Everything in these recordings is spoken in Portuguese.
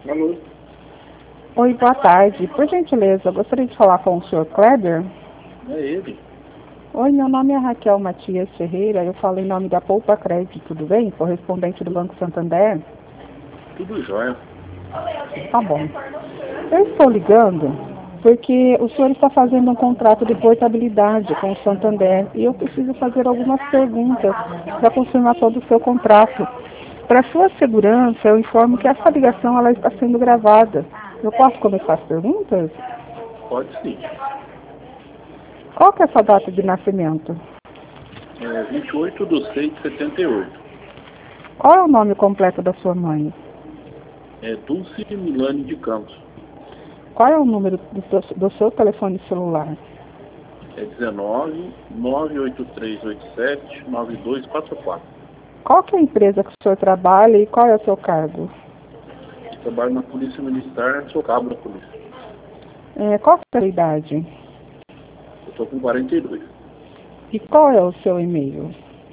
Alô? Oi, boa tarde. Por gentileza, eu gostaria de falar com o senhor Kleber. É ele. Oi, meu nome é Raquel Matias Ferreira, eu falo em nome da Poupa Crédito, tudo bem? Correspondente do Banco Santander. Tudo jóia. Tá bom. Eu estou ligando porque o senhor está fazendo um contrato de portabilidade com o Santander e eu preciso fazer algumas perguntas para confirmação do seu contrato. Para sua segurança, eu informo que essa ligação ela está sendo gravada. Eu posso começar as perguntas? Pode sim. Qual que é a sua data de nascimento? 28/6/78. Qual é o nome completo da sua mãe? Dulce Milane de Campos. Qual é o número do seu telefone celular? 19 98387 9244. Qual que é a empresa que o senhor trabalha e qual é o seu cargo? Eu trabalho na Polícia Militar, sou cabo da polícia. Qual que é a sua idade? Eu estou com 42. E qual é o seu e-mail?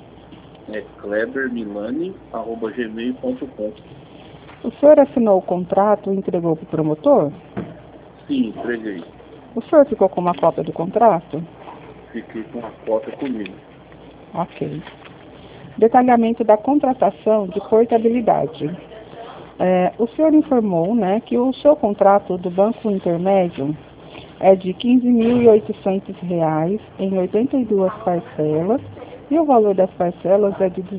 klebermilane@gmail.com. O senhor assinou o contrato e entregou para o promotor? Sim, entreguei. O senhor ficou com uma cópia do contrato? Fiquei com a cópia comigo. Ok. Detalhamento da contratação de portabilidade. O senhor informou, né, que o seu contrato do Banco Intermédio é de R$ 15.800 em 82 parcelas e o valor das parcelas é de R$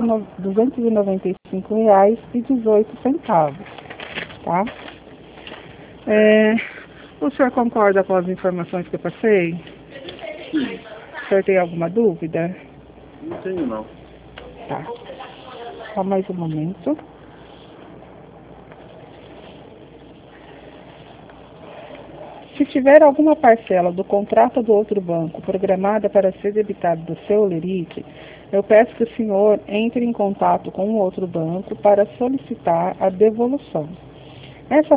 295,18, tá? O senhor concorda com as informações que eu passei? Sim. O senhor tem alguma dúvida? Não tenho não. Tá. Só mais um momento. Se tiver alguma parcela do contrato do outro banco programada para ser debitada do seu lerite, eu peço que o senhor entre em contato com o outro banco para solicitar a devolução. Essa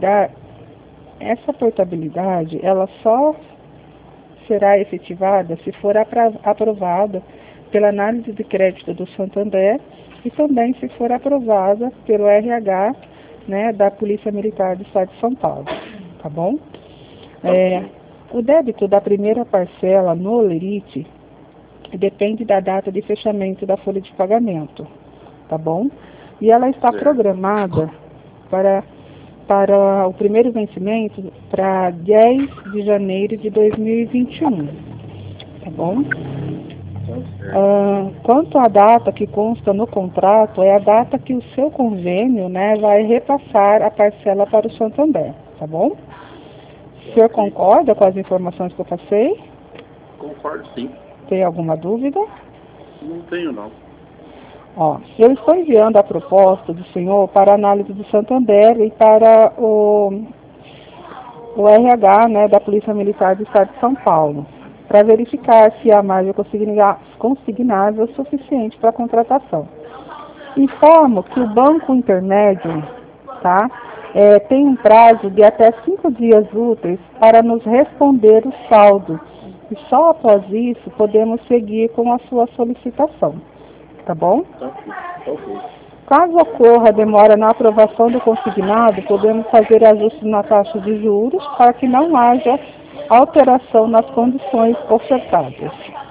portabilidade, ela só será efetivada se for aprovada pela análise de crédito do Santander e também se for aprovada pelo RH, né, da Polícia Militar do Estado de São Paulo, tá bom? O débito da primeira parcela no lerite depende da data de fechamento da folha de pagamento, tá bom? E ela está programada para o primeiro vencimento para 10 de janeiro de 2021, tá bom? Quanto à data que consta no contrato, é a data que o seu convênio, né, vai repassar a parcela para o Santander, tá bom? O senhor concorda com as informações que eu passei? Concordo, sim. Tem alguma dúvida? Não tenho não. Eu estou enviando a proposta do senhor para análise do Santander e para o RH, né, da Polícia Militar do Estado de São Paulo, para verificar se a margem consignável é suficiente para a contratação. Informo que o Banco Intermédio, tá, tem um prazo de até 5 dias úteis para nos responder o saldo. E só após isso podemos seguir com a sua solicitação. Tá bom? Tá ok. Caso ocorra demora na aprovação do consignado, podemos fazer ajustes na taxa de juros para que não haja alteração nas condições ofertadas.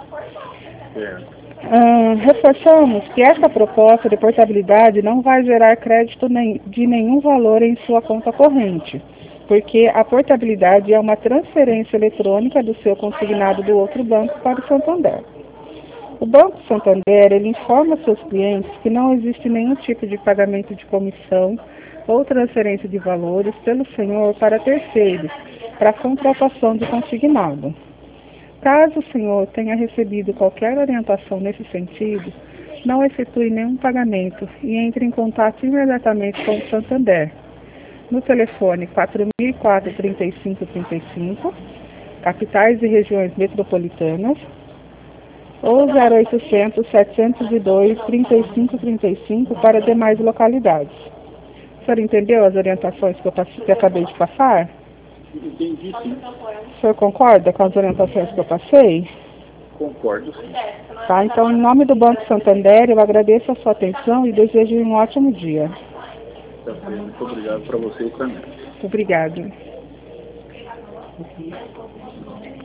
Reforçamos que essa proposta de portabilidade não vai gerar crédito de nenhum valor em sua conta corrente, porque a portabilidade é uma transferência eletrônica do seu consignado do outro banco para o Santander. O Banco Santander, ele informa seus clientes que não existe nenhum tipo de pagamento de comissão ou transferência de valores pelo senhor para terceiros, para contratação de consignado. Caso o senhor tenha recebido qualquer orientação nesse sentido, não efetue nenhum pagamento e entre em contato imediatamente com o Santander, no telefone 4004-3535, capitais e regiões metropolitanas, ou 0800-702-3535 para demais localidades. O senhor entendeu as orientações que eu acabei de passar? Entendi, sim. O senhor concorda com as orientações que eu passei? Concordo, sim. Tá, então, em nome do Banco Santander, eu agradeço a sua atenção e desejo um ótimo dia. Tá bem, muito obrigado para você e para mim. Obrigado.